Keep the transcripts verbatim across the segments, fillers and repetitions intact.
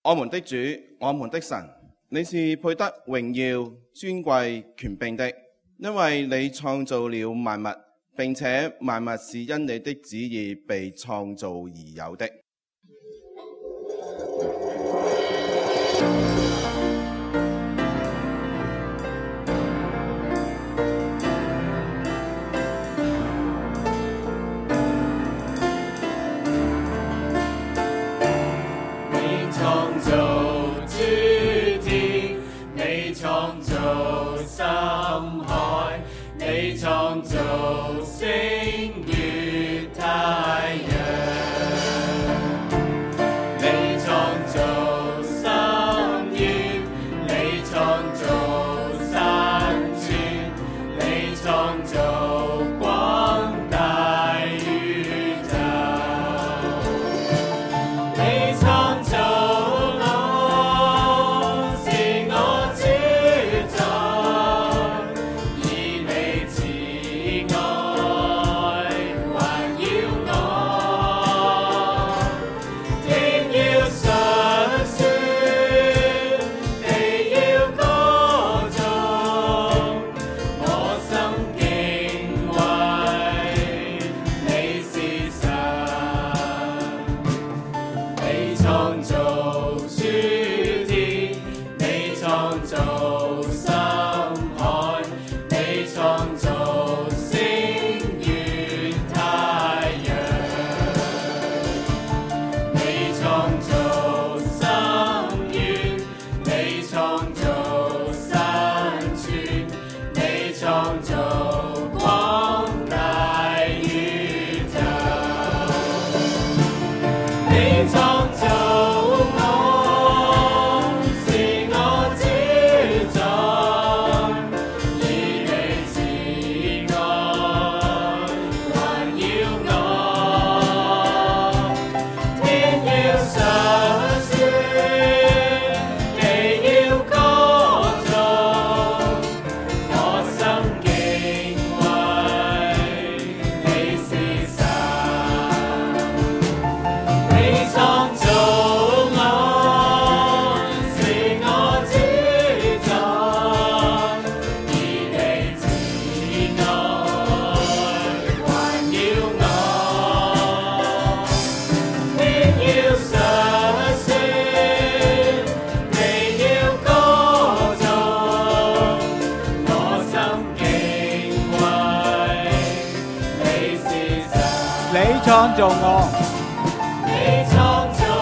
我們的主，我們的神，你是配得榮耀、尊貴、權柄的，因為你創造了萬物，並且萬物是因你的旨意被創造而有的。 你創造星月太陽，你創造深淵，你創造山川，你創造廣大宇宙，你創造創造我， 你創造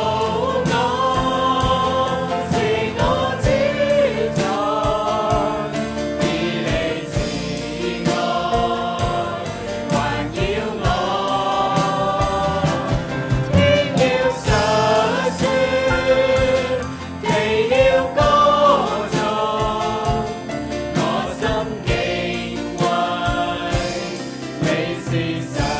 我，是我主宰，以你慈愛環繞我，天要述說，地要歌頌，我心敬畏，你是神。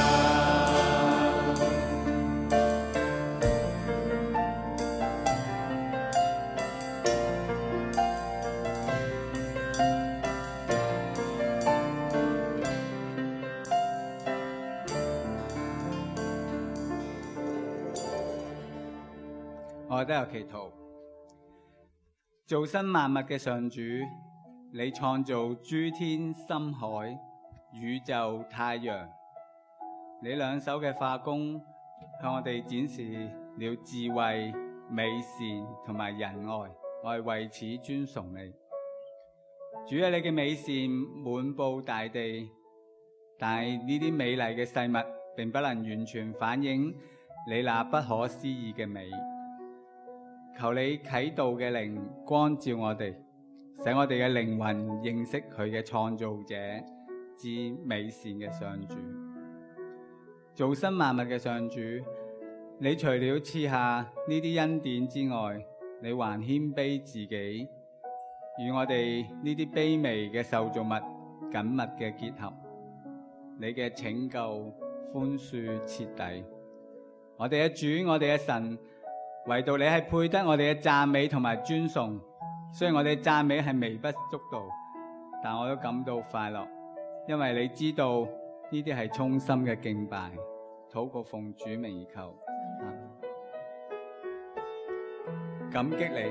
我都有祈禱。造生萬物嘅上主，你創造諸天深海、宇宙太陽，你兩手嘅化工向我哋展示了智慧、美善同埋仁愛，我係為此尊崇你。主啊，你嘅美善滿佈大地，但係呢啲美麗嘅事物並不能完全反映你那不可思議嘅美。求你啟導嘅靈光照我哋，使我哋嘅靈魂認識佢嘅創造者之美善嘅上主。造生萬物嘅上主，你除了賜下呢啲恩典之外，你還謙卑自己，與我哋呢啲卑微嘅受造物緊密嘅結合。你嘅拯救寬恕徹底，我哋嘅主，我哋嘅神，唯獨你係配得我哋嘅讚美同埋尊崇。雖然我哋讚美係微不足道，但我都感到快樂，因為你知道呢啲係衷心嘅敬拜。禱告奉主名而求。 感激你。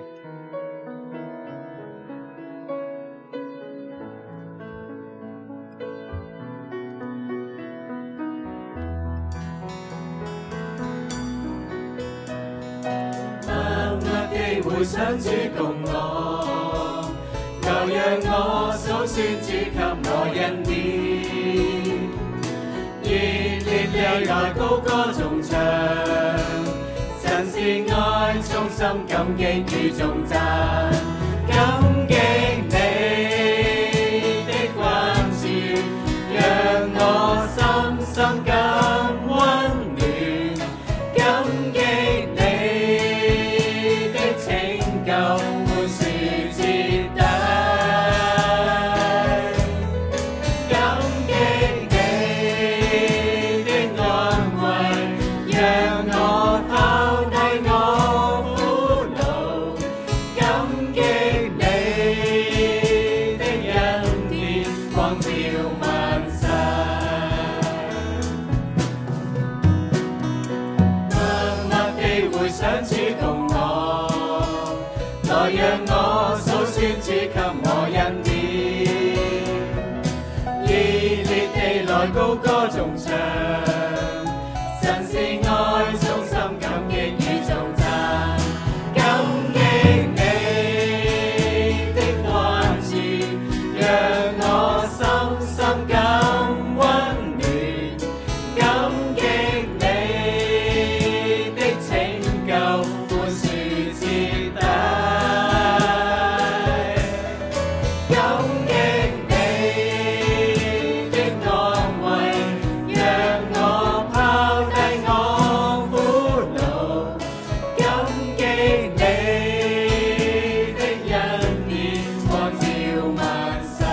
默默地回想主共我，就讓我數算主給我恩典，熱烈地來高歌頌唱，神是愛，衷心感激與頌讚，感激你的關注，讓我深深感溫暖，感激你的拯救，寬恕徹底，感激你的安慰，讓我拋低我苦惱，感激你的恩典，光照萬世。默默地回想主共我，來讓我數算主給我恩典，熱烈地來高歌頌唱，神是愛，衷心感激與頌讚，感激你的關注，讓我深深感溫暖，感激你的拯救，寬恕徹底，感激你的安慰，讓我拋低我苦惱，感激你的恩典，光照萬世。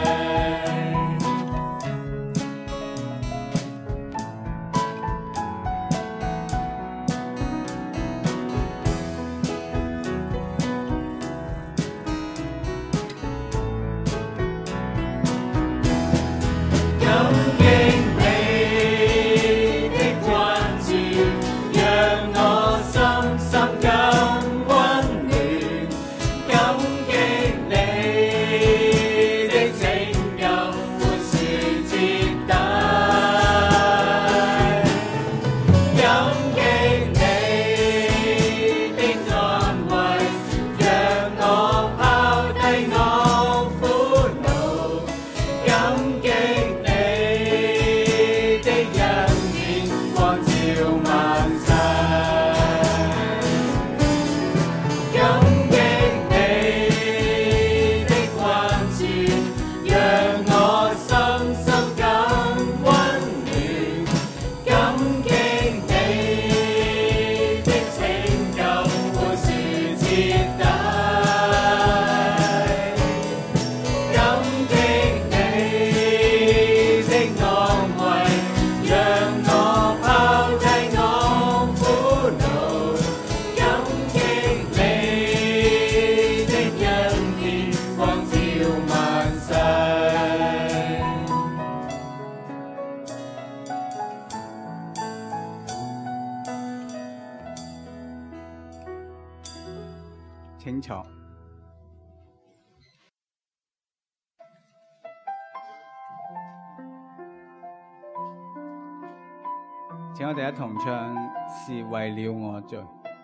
感激你的關注，讓我深深感溫暖，感激你的拯救，寬恕徹底，感激你的安慰，讓我拋低我苦惱，感激你的恩典，光照萬世，感激你的關注，讓我深深感溫暖，感激你的拯救，寬恕徹底，感激你的安慰，讓我拋低我苦惱，感激你的恩典，光照萬世。 請坐。請我哋一同唱《是為了我罪》。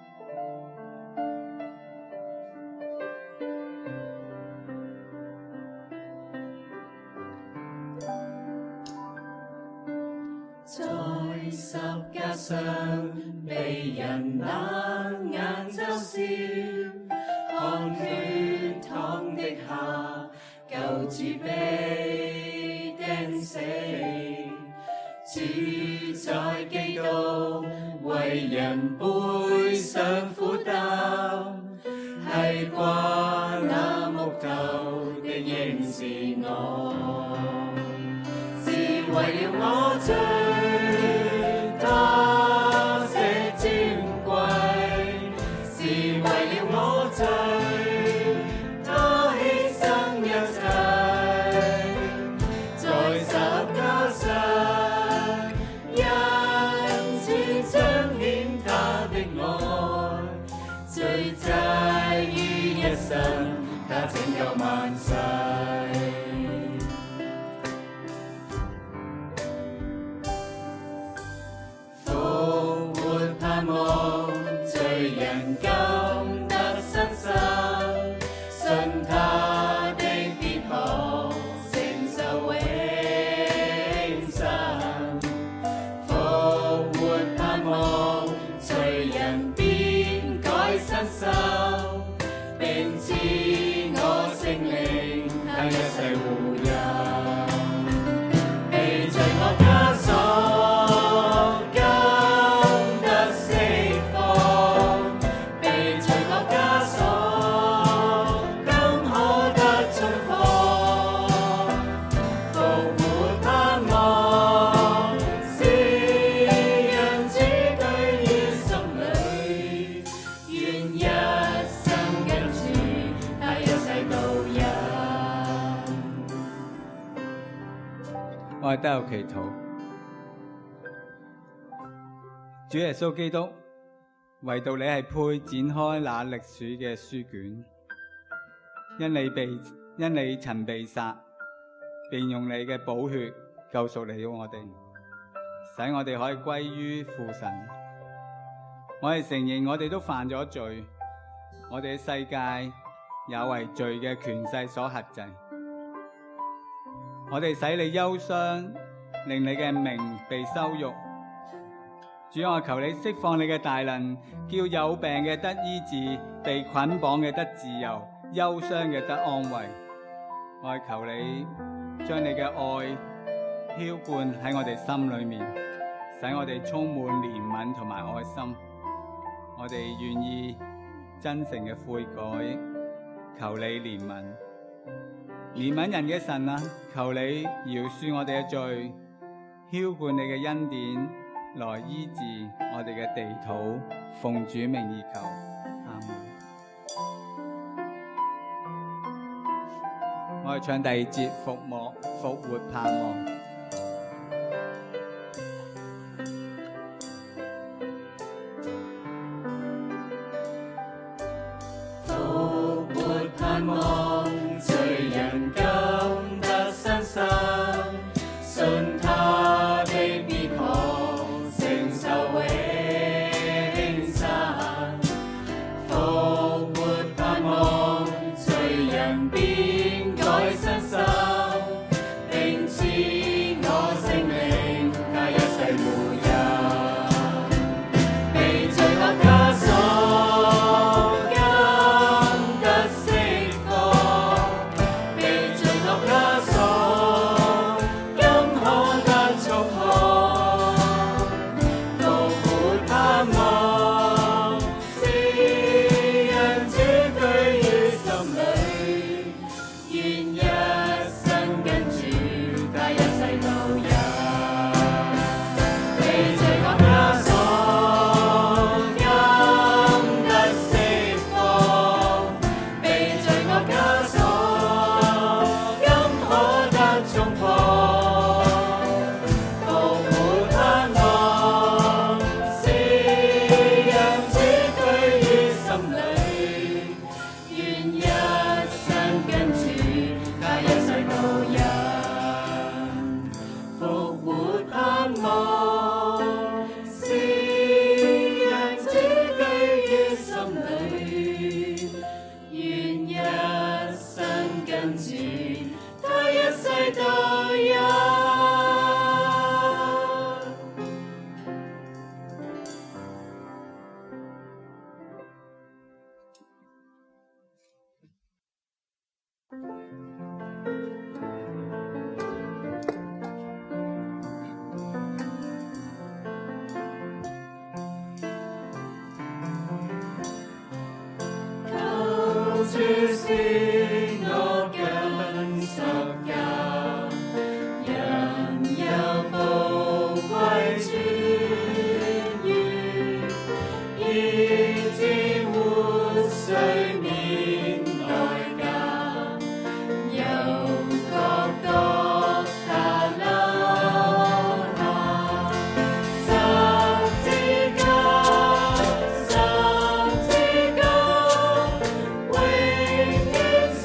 在十架上被人冷眼嘲笑，看血淌的下，救主被釘死。主在基督為人背上苦擔，係掛那木頭的應是我，是為了我罪，他捨尊貴，是為了我罪，他犧牲一切，在十架上，因主彰顯他的愛，罪責一世護蔭，被罪惡枷鎖，今得釋放，被罪惡枷鎖，今可得衝破，復活盼望，是讓主居於心裏，願一生跟住他一世度日。 我哋都有祈禱，主耶穌基督，唯獨你係配展開那歷史嘅書卷，因你被因你曾被殺，便用你嘅寶血救贖了我哋，使我哋可以歸於父神。我哋承認我哋都犯咗罪，我哋嘅世界也為罪嘅權勢所轄制。我哋使你憂傷，令你嘅名被羞辱。主，我求你釋放你嘅大能，叫有病嘅得醫治，被捆綁嘅得自由，憂傷嘅得安慰。我係求你將你嘅愛澆灌喺我哋心裏面，使我哋充滿憐憫同埋愛心。我哋願意真誠嘅悔改，求你憐憫。憐憫人嘅神啊，求你饒恕我哋嘅罪，澆灌你嘅恩典，來醫治我哋嘅地土，奉主名而求，阿門。我哋唱第二節復幕復活盼望。 復活盼望，罪人今得新生，信他的必可承受永生。復活盼望，罪人變改新生，並賜我聖靈，他一世護蔭，被罪惡枷鎖，今得釋放，被罪惡枷鎖，今可得衝破，復活盼望，是讓主居於心裏，願一生跟住他一世度日。被罪惡枷鎖，今得釋放，被罪惡枷鎖，今可得衝破，復活盼望，是讓主居於心裏，願一生跟住他一世度日。復活盼望，是讓主居於心裏，願一生跟住他一世度日。求主使我跟十架，人有寶貴傳於，以致活水免代價，由各各他留下，十字架，十字架，永遠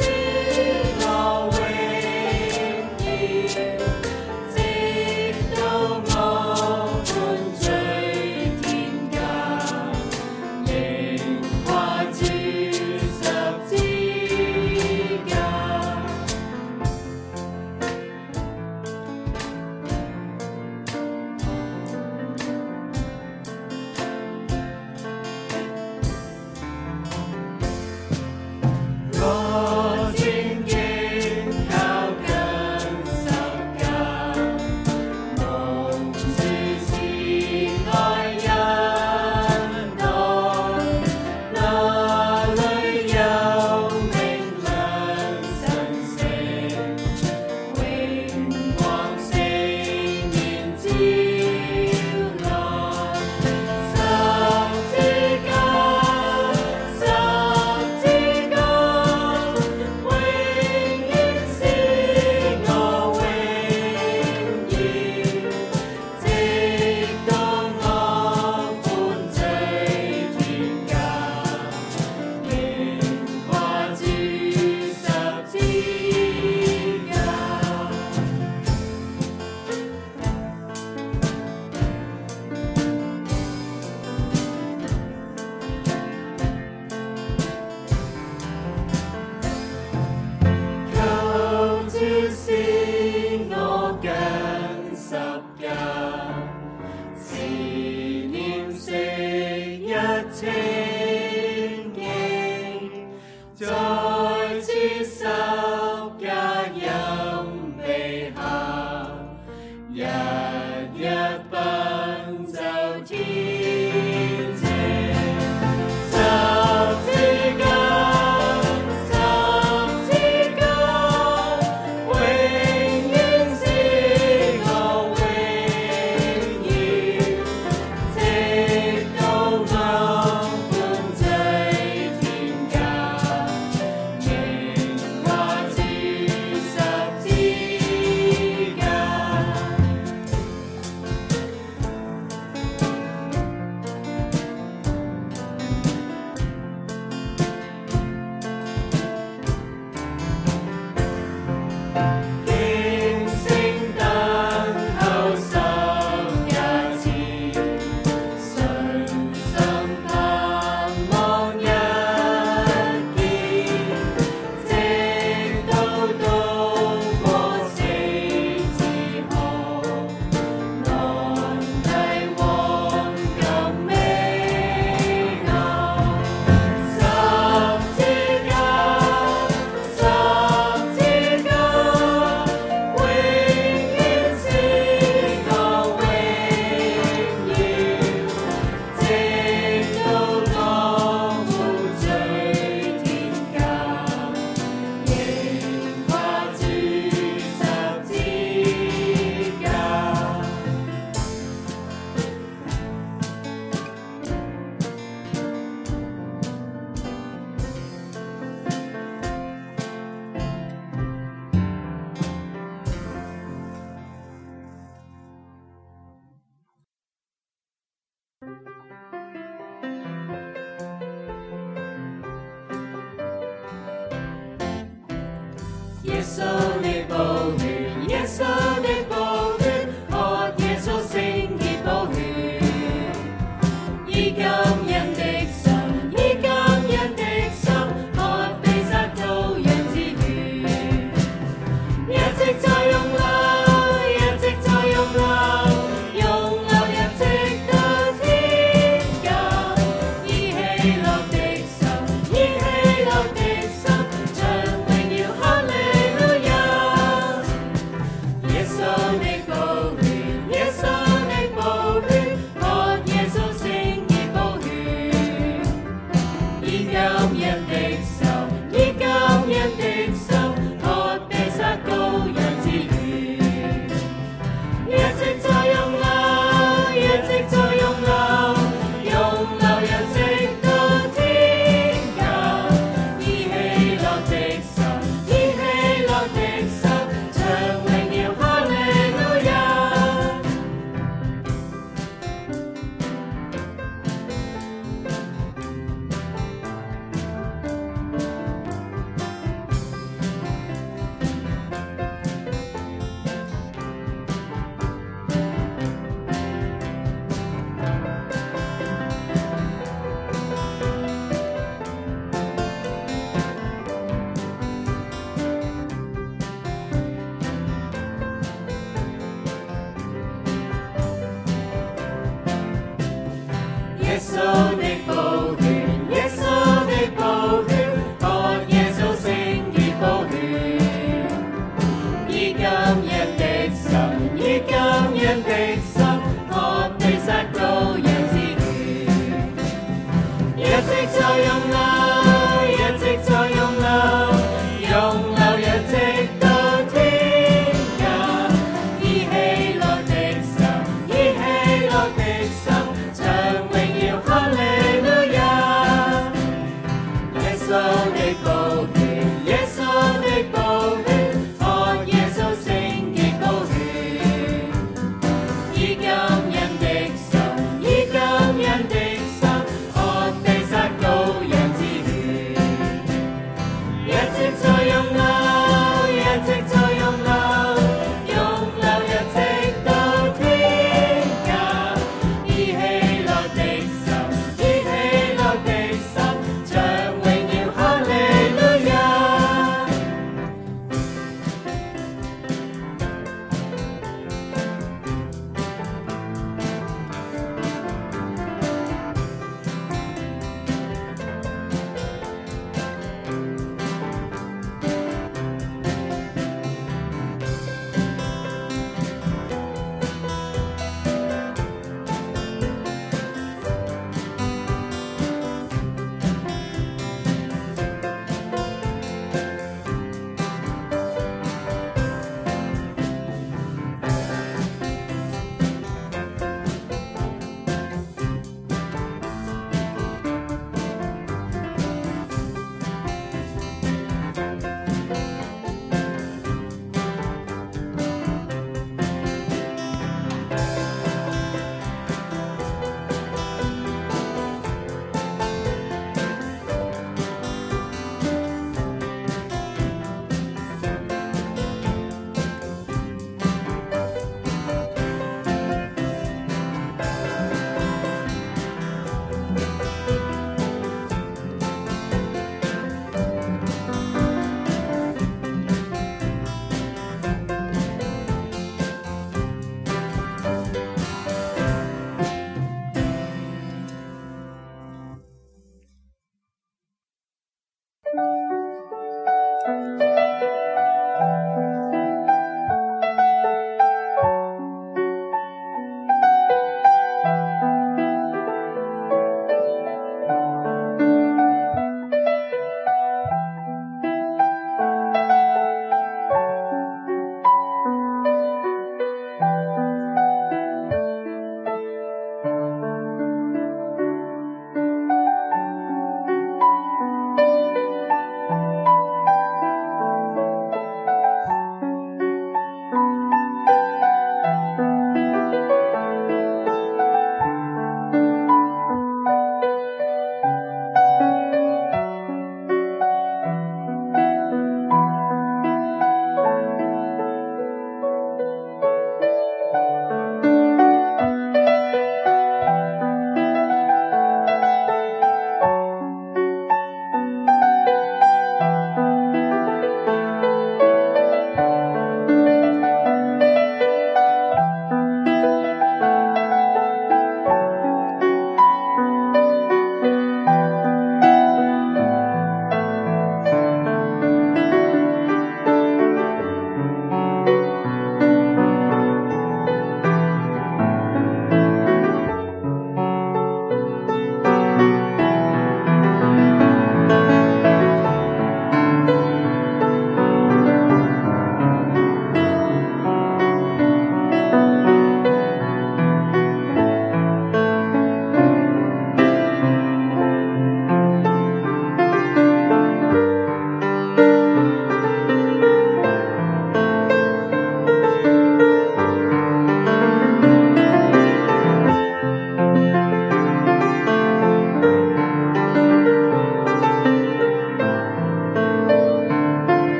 耶穌的寶血，耶穌的寶血，喝耶穌聖潔寶血，以感恩的心，以感恩的心，喝被殺羔羊之血，一直在用流，一直在用流，用流一直到天涯，以喜樂的心，以喜樂的心，唱榮耀哈利路亞。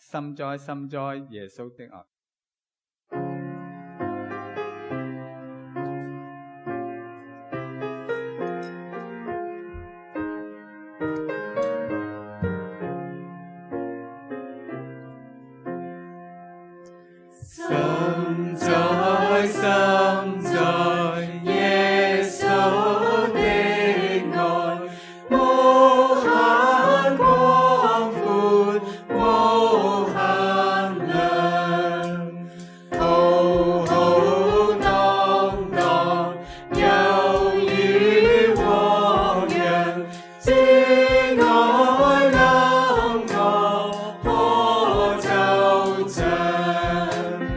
深哉深哉耶穌的愛。 深哉深哉耶穌的愛，無限廣闊，無限量，浩浩蕩蕩，猶如汪洋，主愛任我可奏唱。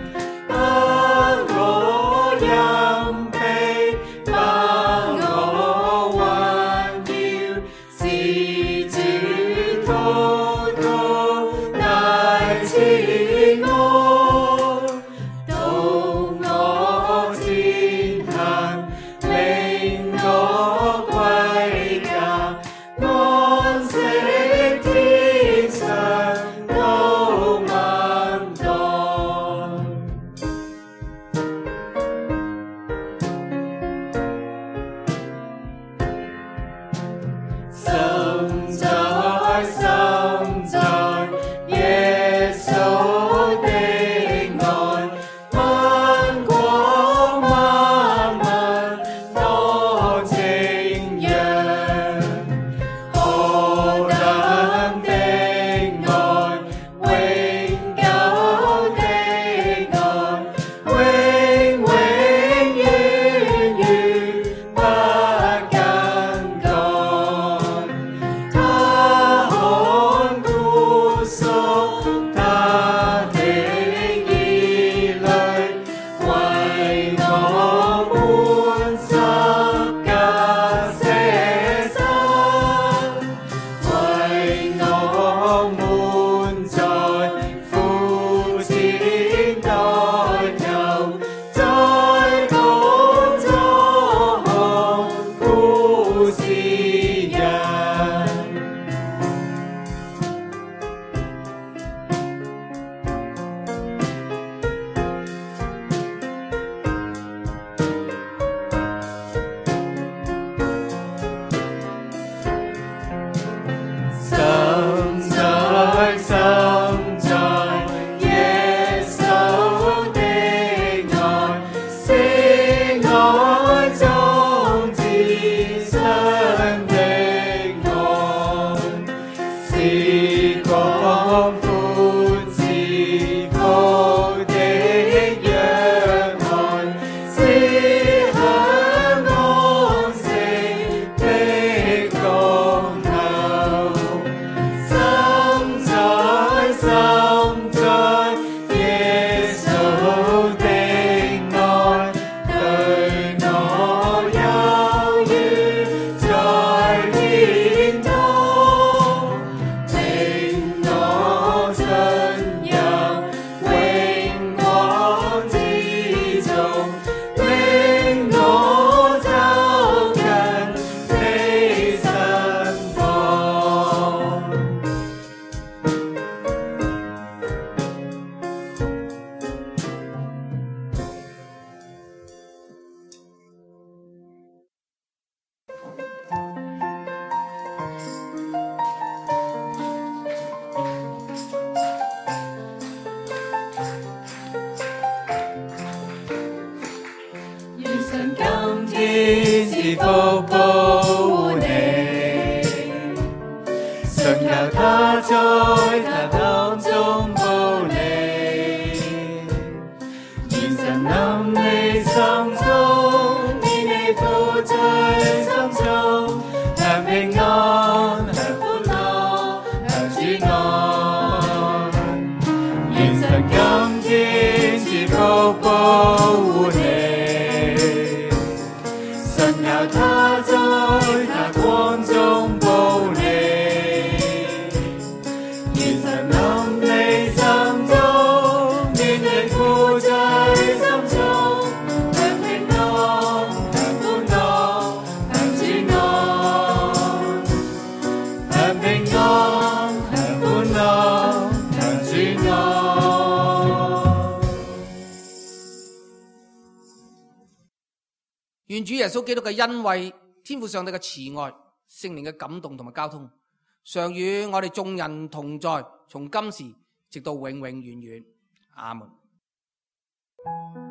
是福保護你，常有他在他當中保你，願神臨你心中，免你負罪心中，享平安，享歡樂，享主愛，願神今天是福保護你。他在那光中保你，願神臨你心中，免你負罪心中，享平安，享歡樂，享主愛，享平安，享歡樂，享主愛。 願主耶穌基督嘅恩惠、天父上帝嘅慈愛、聖靈嘅感動同埋交通，常與我哋眾人同在，從今時直到永永遠遠。阿門。